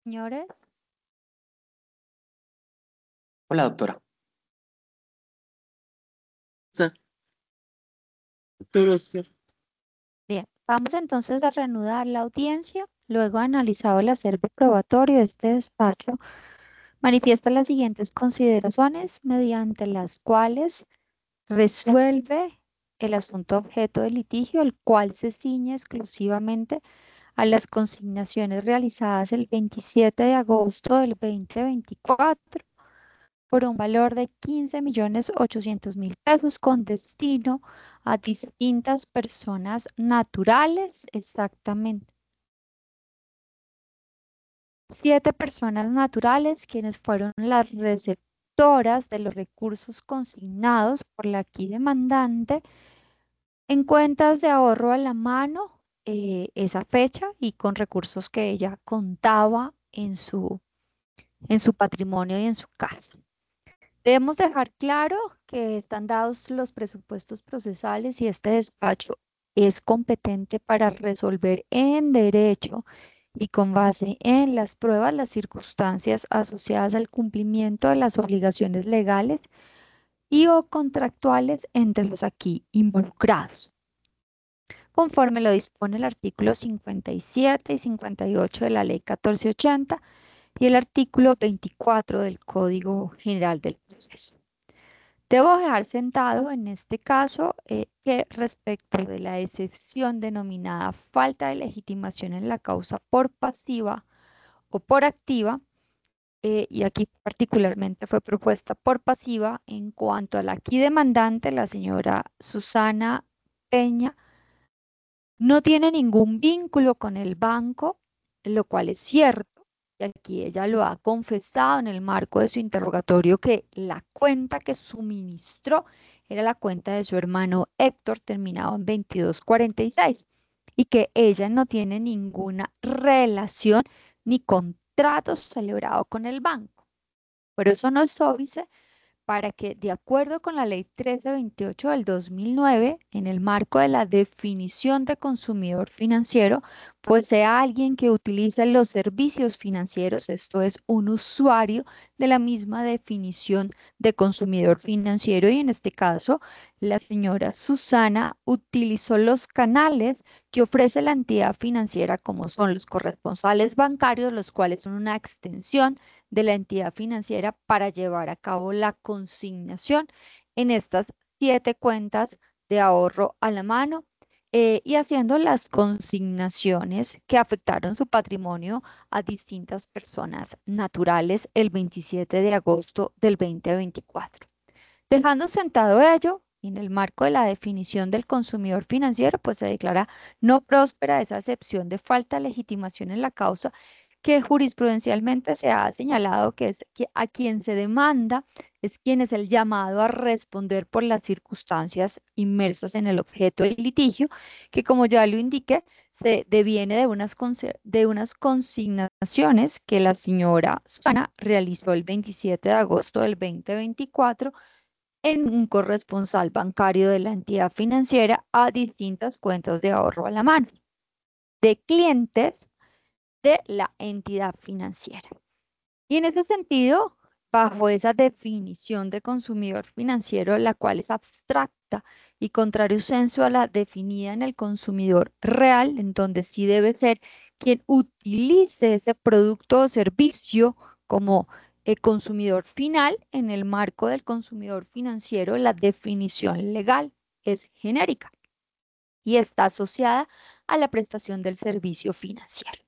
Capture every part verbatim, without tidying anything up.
Señores, Hola, doctora. Sea, pero sí, bien, vamos entonces a reanudar la audiencia. Luego, analizado el acervo probatorio, este despacho manifiesta las siguientes consideraciones mediante las cuales resuelve el asunto objeto del litigio, el cual se ciñe exclusivamente a las consignaciones realizadas el veintisiete de agosto del dos mil veinticuatro por un valor de quince millones ochocientos mil pesos con destino a distintas personas naturales, exactamente. Siete personas naturales quienes fueron las receptoras de los recursos consignados por la aquí demandante en cuentas de ahorro a la mano eh, esa fecha y con recursos que ella contaba en su, en su patrimonio y en su casa. Debemos dejar claro que están dados los presupuestos procesales y este despacho es competente para resolver en derecho y con base en las pruebas las circunstancias asociadas al cumplimiento de las obligaciones legales y o contractuales entre los aquí involucrados, conforme lo dispone el artículo cincuenta y siete y cincuenta y ocho de la Ley catorce ochenta y el artículo veinticuatro del Código General del Proceso. Debo dejar sentado en este caso eh, que respecto de la excepción denominada falta de legitimación en la causa por pasiva o por activa, eh, y aquí particularmente fue propuesta por pasiva en cuanto a la aquí demandante, la señora Susana Peña, no tiene ningún vínculo con el banco, lo cual es cierto, y aquí ella lo ha confesado en el marco de su interrogatorio que la cuenta que suministró era la cuenta de su hermano Héctor, terminado en veintidós cuarenta y seis, y que ella no tiene ninguna relación ni contrato celebrado con el banco. Pero eso no es óbice para que, de acuerdo con la Ley trece veintiocho del dos mil nueve, en el marco de la definición de consumidor financiero, pues sea alguien que utilice los servicios financieros, esto es, un usuario de la misma definición de consumidor financiero, y en este caso, la señora Susana utilizó los canales que ofrece la entidad financiera, como son los corresponsales bancarios, los cuales son una extensión de la entidad financiera para llevar a cabo la consignación en estas siete cuentas de ahorro a la mano, eh, y haciendo las consignaciones que afectaron su patrimonio a distintas personas naturales el veintisiete de agosto del dos mil veinticuatro. Dejando sentado ello, en el marco de la definición del consumidor financiero, pues se declara no próspera esa excepción de falta de legitimación en la causa que jurisprudencialmente se ha señalado que es que a quien se demanda es quien es el llamado a responder por las circunstancias inmersas en el objeto del litigio, que como ya lo indiqué, se deviene de unas, de unas consignaciones que la señora Susana realizó el veintisiete de agosto del dos mil veinticuatro en un corresponsal bancario de la entidad financiera a distintas cuentas de ahorro a la mano de clientes de la entidad financiera. Y en ese sentido, bajo esa definición de consumidor financiero, la cual es abstracta y contrario sensu a la definida en el consumidor real, en donde sí debe ser quien utilice ese producto o servicio como eh, consumidor final, en el marco del consumidor financiero, la definición legal es genérica y está asociada a la prestación del servicio financiero.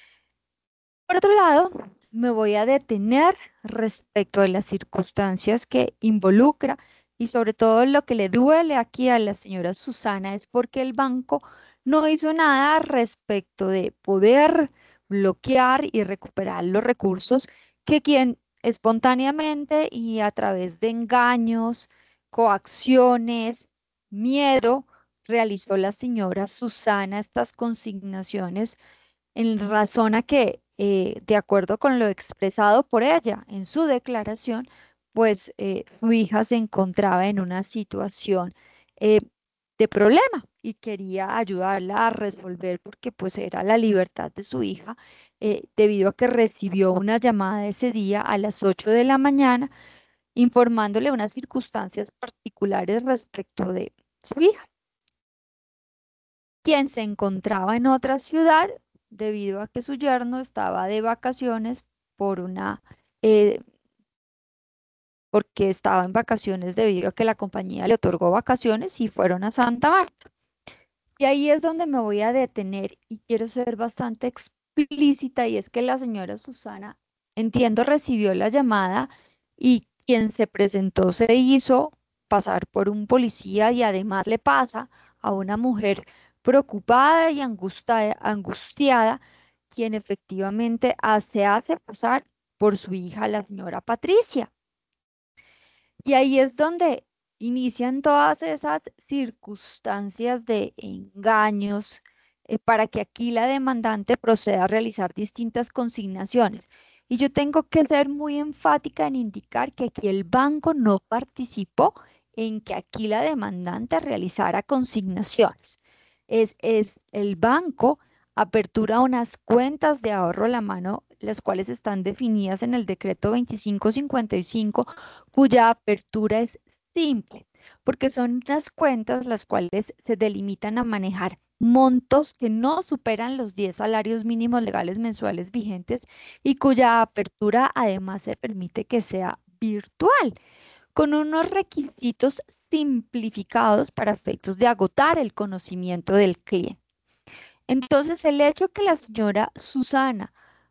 Por otro lado, me voy a detener respecto de las circunstancias que involucra y sobre todo lo que le duele aquí a la señora Susana es porque el banco no hizo nada respecto de poder bloquear y recuperar los recursos que quien espontáneamente y a través de engaños, coacciones, miedo, realizó la señora Susana estas consignaciones en razón a que, eh, de acuerdo con lo expresado por ella en su declaración, pues eh, su hija se encontraba en una situación eh, de problema y quería ayudarla a resolver porque pues era la libertad de su hija, eh, debido a que recibió una llamada ese día a las ocho de la mañana informándole unas circunstancias particulares respecto de su hija, quien se encontraba en otra ciudad debido a que su yerno estaba de vacaciones por una, eh, porque estaba en vacaciones debido a que la compañía le otorgó vacaciones y fueron a Santa Marta. Y ahí es donde me voy a detener y quiero ser bastante explícita y es que la señora Susana, entiendo, recibió la llamada y quien se presentó se hizo pasar por un policía y además le pasa a una mujer preocupada y angustia- angustiada, quien efectivamente ha- se hace pasar por su hija, la señora Patricia. Y ahí es donde inician todas esas circunstancias de engaños, eh, para que aquí la demandante proceda a realizar distintas consignaciones. Y yo tengo que ser muy enfática en indicar que aquí el banco no participó en que aquí la demandante realizara consignaciones. Es, es el banco apertura unas cuentas de ahorro a la mano, las cuales están definidas en el decreto veinticinco cincuenta y cinco, cuya apertura es simple, porque son unas cuentas las cuales se delimitan a manejar montos que no superan los diez salarios mínimos legales mensuales vigentes y cuya apertura además se permite que sea virtual, con unos requisitos simplificados para efectos de agotar el conocimiento del cliente. Entonces, el hecho que la señora Susana,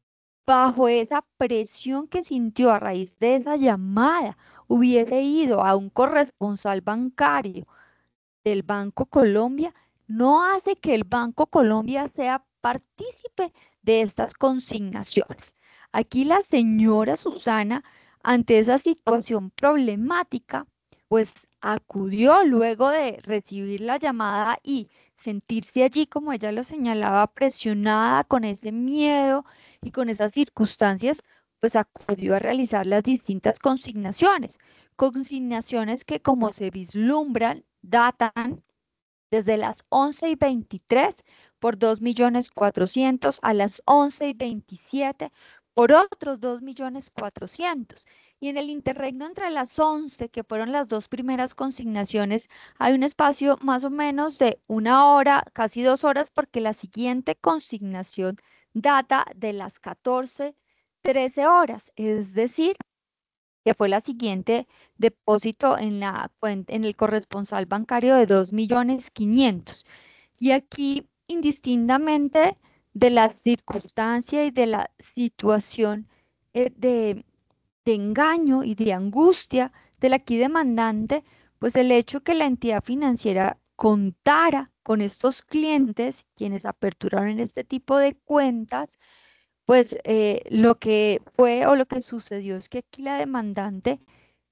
bajo esa presión que sintió a raíz de esa llamada, hubiese ido a un corresponsal bancario del Banco Colombia, no hace que el Banco Colombia sea partícipe de estas consignaciones. Aquí la señora Susana, ante esa situación problemática, pues acudió luego de recibir la llamada y sentirse allí, como ella lo señalaba, presionada con ese miedo y con esas circunstancias, pues acudió a realizar las distintas consignaciones. Consignaciones que, como se vislumbran, datan desde las once y veintitrés por dos millones cuatrocientos a las once y veintisiete por otros dos millones cuatrocientos. Y en el interregno entre las once, que fueron las dos primeras consignaciones, hay un espacio más o menos de una hora, casi dos horas, porque la siguiente consignación data de las catorce trece horas, es decir, que fue la siguiente: depósito en la cuenta, en el corresponsal bancario de dos millones quinientos. Y aquí, indistintamente de la circunstancia y de la situación, eh, de, de engaño y de angustia del aquí demandante, pues el hecho que la entidad financiera contara con estos clientes, quienes aperturaron este tipo de cuentas, pues eh, lo que fue o lo que sucedió es que aquí la demandante,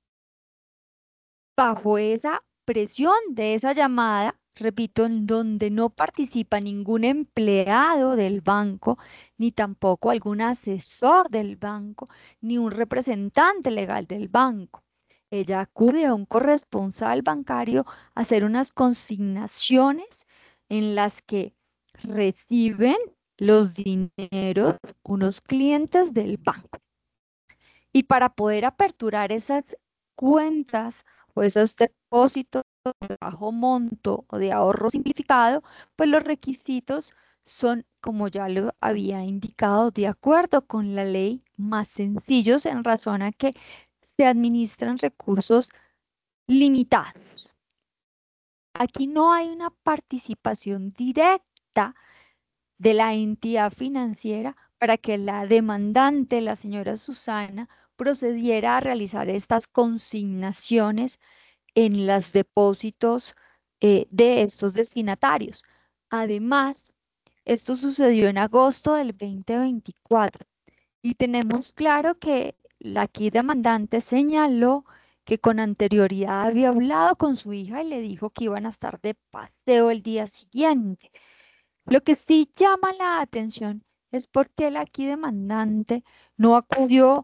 bajo esa presión de esa llamada, repito, en donde no participa ningún empleado del banco, ni tampoco algún asesor del banco, ni un representante legal del banco. Ella acude a un corresponsal bancario a hacer unas consignaciones en las que reciben los dineros unos clientes del banco. Y para poder aperturar esas cuentas o esos depósitos de bajo monto o de ahorro simplificado, pues los requisitos son, como ya lo había indicado, de acuerdo con la ley, más sencillos en razón a que se administran recursos limitados. Aquí no hay una participación directa de la entidad financiera para que la demandante, la señora Susana, procediera a realizar estas consignaciones en los depósitos, eh, de estos destinatarios. Además, esto sucedió en agosto del dos mil veinticuatro y tenemos claro que la aquí demandante señaló que con anterioridad había hablado con su hija y le dijo que iban a estar de paseo el día siguiente. Lo que sí llama la atención es porque el aquí demandante no acudió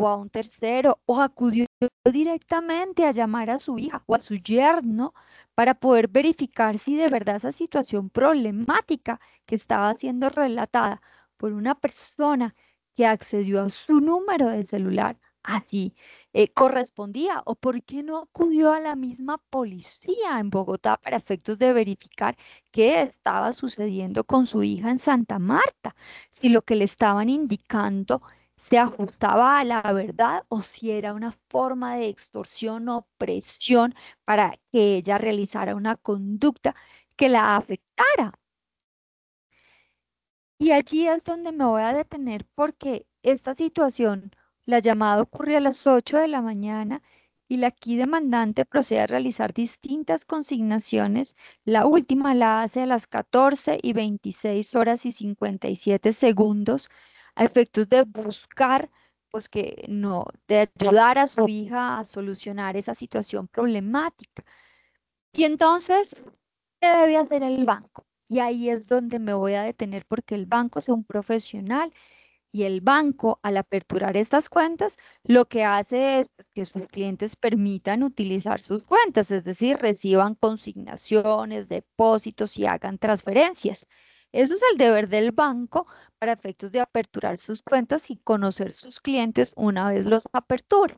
o a un tercero, o acudió directamente a llamar a su hija o a su yerno para poder verificar si de verdad esa situación problemática que estaba siendo relatada por una persona que accedió a su número de celular así eh, correspondía, o por qué no acudió a la misma policía en Bogotá para efectos de verificar qué estaba sucediendo con su hija en Santa Marta, si lo que le estaban indicando se ajustaba a la verdad o si era una forma de extorsión o presión para que ella realizara una conducta que la afectara. Y allí es donde me voy a detener porque esta situación, la llamada ocurrió a las ocho de la mañana y la aquí demandante procede a realizar distintas consignaciones. La última la hace a las catorce y veintiséis horas y cincuenta y siete segundos a efectos de buscar, pues que no, de ayudar a su hija a solucionar esa situación problemática. Y entonces, ¿qué debe hacer el banco? Y ahí es donde me voy a detener porque el banco es un profesional y el banco al aperturar estas cuentas lo que hace es pues, que sus clientes permitan utilizar sus cuentas, es decir, reciban consignaciones, depósitos y hagan transferencias. Eso es el deber del banco para efectos de aperturar sus cuentas y conocer sus clientes una vez los apertura.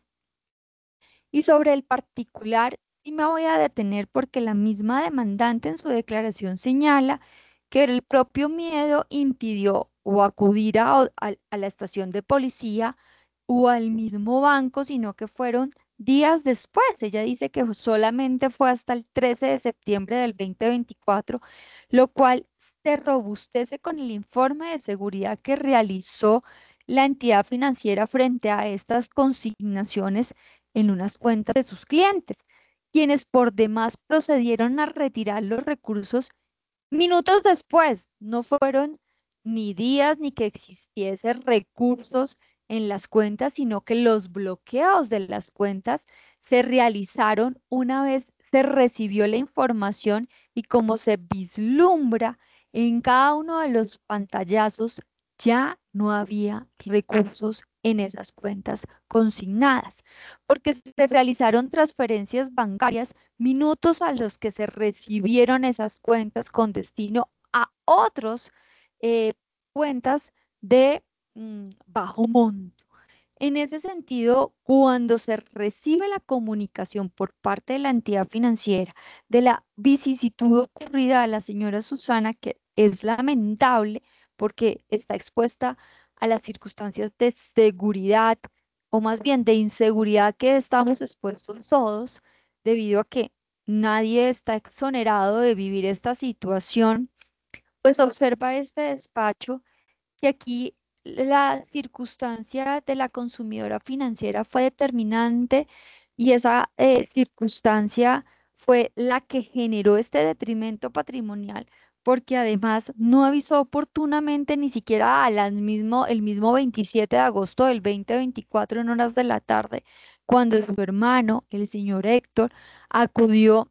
Y sobre el particular, sí me voy a detener porque la misma demandante en su declaración señala que el propio miedo impidió o acudir a, a- a la estación de policía o al mismo banco, sino que fueron días después. Ella dice que solamente fue hasta el trece de septiembre del dos mil veinticuatro, lo cual se robustece con el informe de seguridad que realizó la entidad financiera frente a estas consignaciones en unas cuentas de sus clientes, quienes por demás procedieron a retirar los recursos minutos después. No fueron ni días ni que existiesen recursos en las cuentas, sino que los bloqueos de las cuentas se realizaron una vez se recibió la información y como se vislumbra en cada uno de los pantallazos, ya no había recursos en esas cuentas consignadas, porque se realizaron transferencias bancarias minutos a los que se recibieron esas cuentas con destino a otros eh, cuentas de mm, bajo monto. En ese sentido, cuando se recibe la comunicación por parte de la entidad financiera de la vicisitud ocurrida a la señora Susana, que es lamentable porque está expuesta a las circunstancias de seguridad o más bien de inseguridad que estamos expuestos todos, debido a que nadie está exonerado de vivir esta situación, pues observa este despacho que aquí la circunstancia de la consumidora financiera fue determinante y esa eh, circunstancia fue la que generó este detrimento patrimonial, porque además no avisó oportunamente ni siquiera a las mismo, el mismo veintisiete de agosto del dos mil veinticuatro en horas de la tarde, cuando su hermano, el señor Héctor, acudió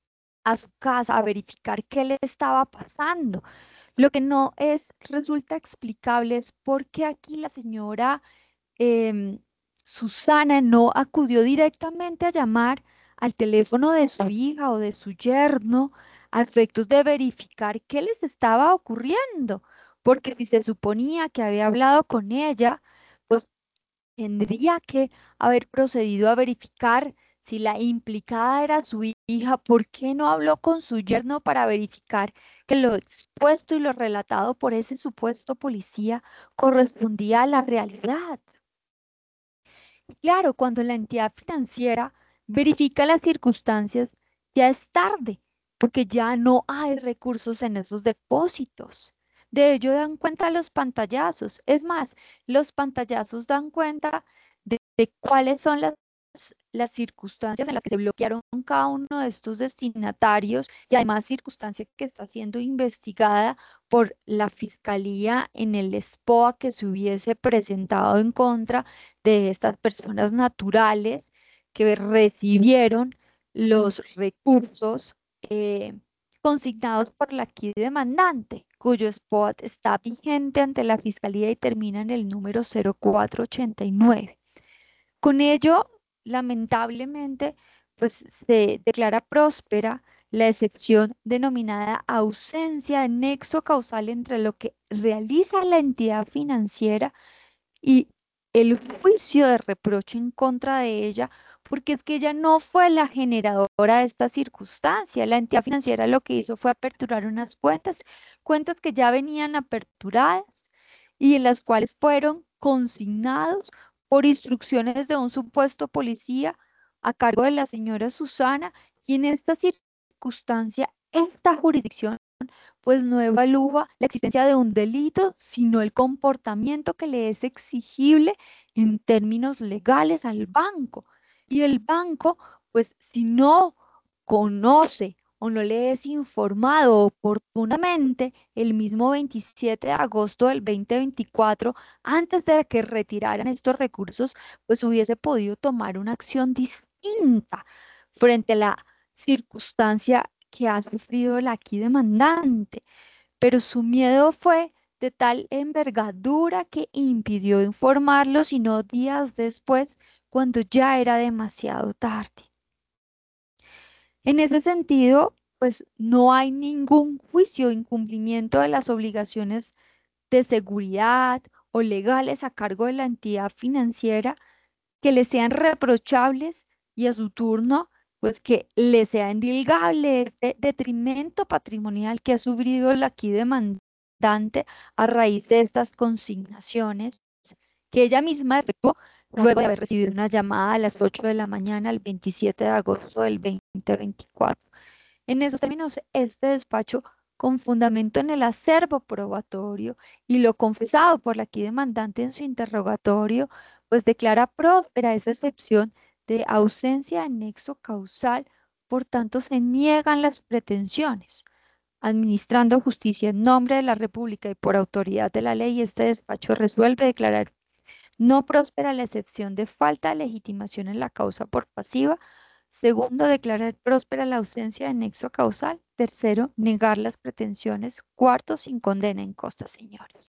a su casa a verificar qué le estaba pasando. Lo que no es, resulta explicable es por qué aquí la señora em, Susana no acudió directamente a llamar al teléfono de su hija o de su yerno a efectos de verificar qué les estaba ocurriendo. Porque si se suponía que había hablado con ella, pues tendría que haber procedido a verificar si la implicada era su hija. ¿Por qué no habló con su yerno para verificar que lo expuesto y lo relatado por ese supuesto policía correspondía a la realidad? Y claro, cuando la entidad financiera verifica las circunstancias, ya es tarde, porque ya no hay recursos en esos depósitos. De ello dan cuenta los pantallazos. Es más, los pantallazos dan cuenta de, de cuáles son las, las circunstancias en las que se bloquearon cada uno de estos destinatarios y además circunstancia que está siendo investigada por la fiscalía en el S P O A que se hubiese presentado en contra de estas personas naturales que recibieron los recursos eh, consignados por la aquí demandante, cuyo S P O T está vigente ante la Fiscalía y termina en el número cero cuatro ochenta y nueve. Con ello, lamentablemente, pues se declara próspera la excepción denominada ausencia de nexo causal entre lo que realiza la entidad financiera y el juicio de reproche en contra de ella, porque es que ella no fue la generadora de esta circunstancia. La entidad financiera lo que hizo fue aperturar unas cuentas, cuentas que ya venían aperturadas y en las cuales fueron consignados por instrucciones de un supuesto policía a cargo de la señora Susana, y en esta circunstancia, esta jurisdicción pues no evalúa la existencia de un delito, sino el comportamiento que le es exigible en términos legales al banco. Y el banco, pues si no conoce o no le es informado oportunamente el mismo veintisiete de agosto del dos mil veinticuatro, antes de que retiraran estos recursos, pues hubiese podido tomar una acción distinta frente a la circunstancia que ha sufrido el aquí demandante, pero su miedo fue de tal envergadura que impidió informarlo, sino días después, cuando ya era demasiado tarde. En ese sentido, pues no hay ningún juicio de incumplimiento de las obligaciones de seguridad o legales a cargo de la entidad financiera que le sean reprochables, y a su turno, pues que le sea endilgable este detrimento patrimonial que ha sufrido el aquí demandante a raíz de estas consignaciones que ella misma efectuó luego de haber recibido una llamada a las ocho de la mañana el veintisiete de agosto del dos mil veinticuatro. En esos términos, este despacho, con fundamento en el acervo probatorio y lo confesado por la aquí demandante en su interrogatorio, pues declara próspera esa excepción de ausencia de nexo causal, por tanto se niegan las pretensiones. Administrando justicia en nombre de la República y por autoridad de la ley, este despacho resuelve declarar no próspera la excepción de falta de legitimación en la causa por pasiva. Segundo, declarar próspera la ausencia de nexo causal. Tercero, negar las pretensiones. Cuarto, sin condena en costa, señores.